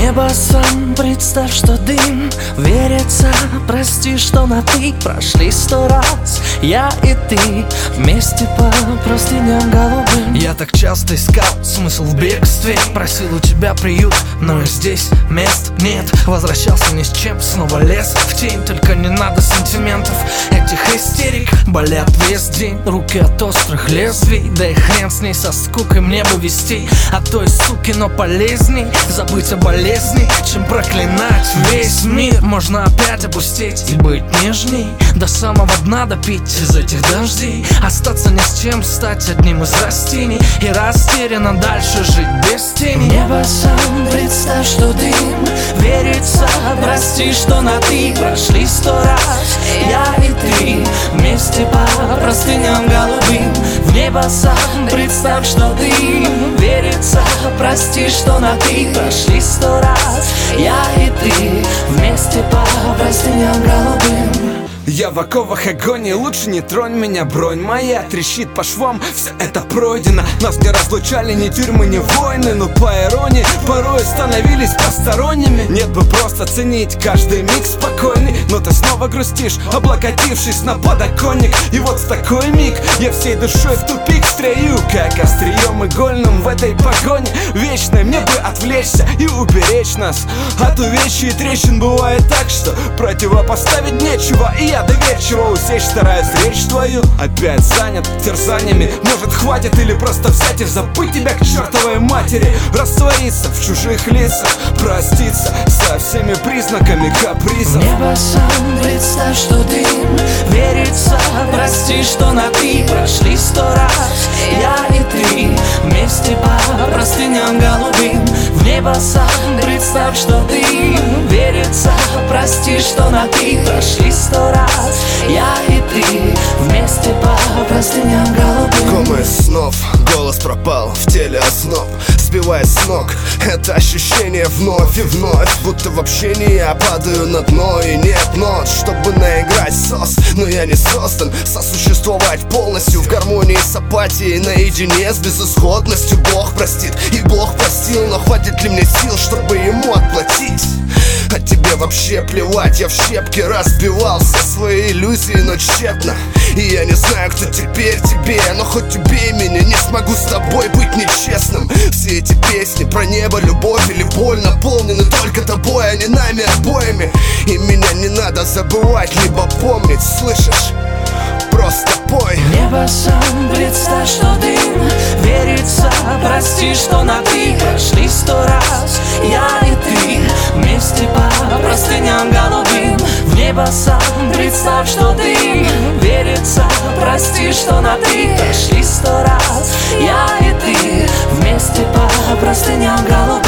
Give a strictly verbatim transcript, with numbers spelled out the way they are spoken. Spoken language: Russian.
небо сам, представь, что дым. Верится, прости, что на ты. Прошли сто раз, я и ты, вместе по простыням голубым. Я так часто искал смысл в бегстве, просил у тебя приют, но и здесь мест нет. Возвращался ни с чем, снова лез в тень. Только не надо сантиментов, этих истерик. Болят весь день, руки от острых лезвий. Да и хрен с ней, со скукой мне бы вести от той суки, но полезней забыть о болезни, чем проклинать весь мир. Можно опять опустить и быть нежней, до самого дна допить из этих дождей. Остаться ни с чем, стать одним из растений и растерянно дальше жить без тени. Небо сам, представь, что дым. Верится, прости, что на ты. Прошли сто раз, я и ты, вместе по простыням голубым. В небо сам, представь, что дым. Верится, прости, что на ты. Прошли сто раз, я и ты, вместе по простыням голубым. Я в оковах агонии, лучше не тронь меня. Бронь моя трещит по швам, все это пройдено. Нас не разлучали ни тюрьмы, ни войны, но по иронии порой становились посторонними. Нет бы просто ценить каждый миг спокойный, но ты снова грустишь, облокотившись на подоконник. И вот в такой миг я всей душой в тупик строю, как острием игольным в этой погоне вечной. Мне бы отвлечься и уберечь нас от увечий и трещин. Бывает так, что противопоставить нечего, и я доверчиво усечь стараюсь речь твою. Опять занят терзаниями, может хватит или просто взять и забыть тебя к чертовой матери. Раствориться в чужих лицах, проститься со всеми признаками капризов. Небо сам, представь, что дым. Верится, прости, что на ты. Прошли сто раз, я и ты, вместе по простыням голубым. В небо сам, представь, что дым. Верится, прости, что на ты. Прошли сто раз, я и ты, вместе по простыням голубым. Комы снов, голос пропал, в теле озноб сбивает с ног. Это ощущение вновь и вновь, будто в общении я падаю на дно. И нет нот, чтобы наиграть сос, но я не создан сосуществовать полностью в гармонии с апатией, наедине с безысходностью. Бог простит, и Бог простил, но хватит ли мне сил, чтобы ему отплатить? А тебе вообще плевать, я в щепки разбивал все свои иллюзии, но тщетно. И я не знаю, кто теперь тебе, но хоть убей меня, не смогу с тобой быть нечестным. Все эти песни про небо, любовь или боль наполнены только тобой, а не нами обоими. И меня не надо забывать, либо помнить, слышишь? Просто пой. Небо сам, представь, что дым. Верится, прости, что на ты. Прошли сто раз, я и ты, вместе по простыням голубым. В небо сам, представь, что дым. Верится, прости, что на ты. Прошли сто раз, я и ты, вместе по простыням голубым.